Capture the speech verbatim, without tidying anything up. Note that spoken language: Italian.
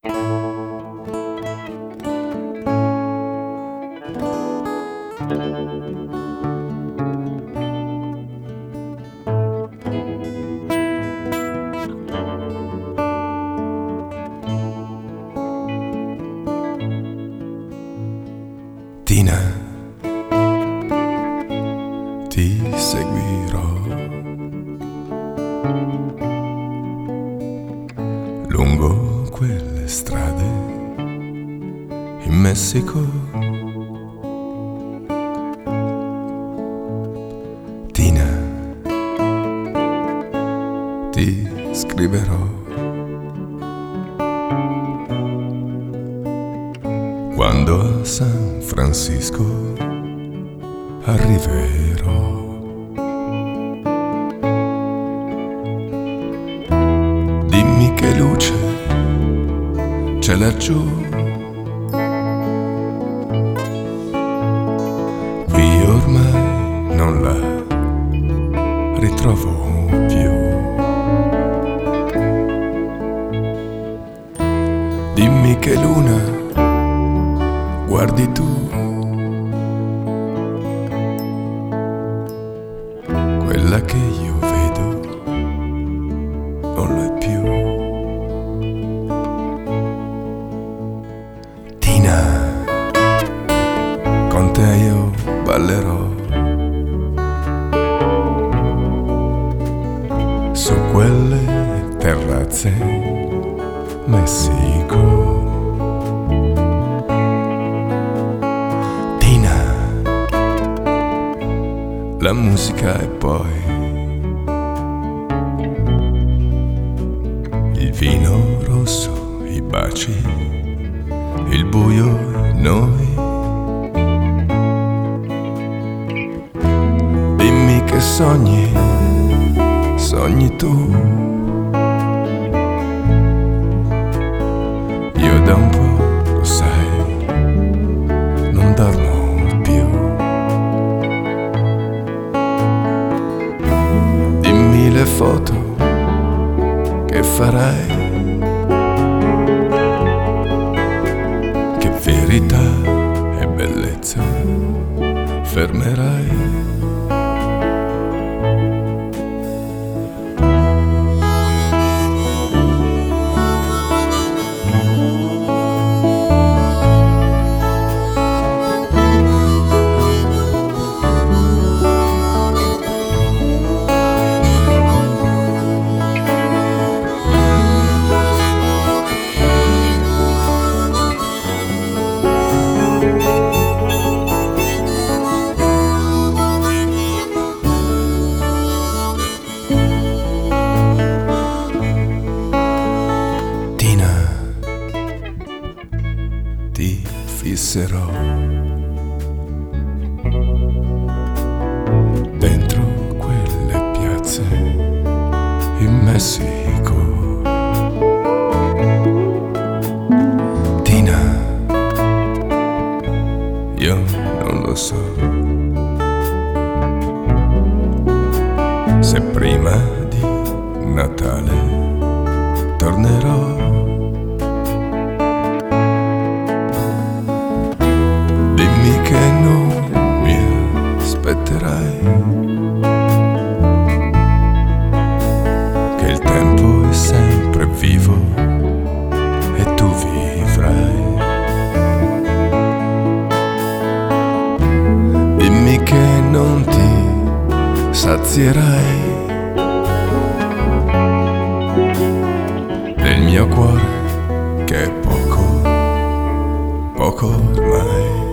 Tina, ti seguirò lungo quelle strade in Messico. Tina, ti scriverò quando a San Francisco arriverò. Dimmi che luce c'è laggiù, qui ormai non la ritrovo più. Dimmi che luna guardi tu, quella che io vedo non lo è più. Tina, con te io ballerò su quelle terrazze Messico. La musica e poi il vino rosso, i baci, il buio e noi. Dimmi che sogni, sogni tu. Io da un po', lo sai, non dormo più. Le foto che farai, che verità e bellezza fermerai. Ti fisserò dentro quelle piazze in Messico. Tina, io non lo so se prima di Natale tornerò. Che non mi aspetterai, che il tempo è sempre vivo e tu vivrai. Dimmi che non ti sazierai del mio cuore che è poco, poco ormai.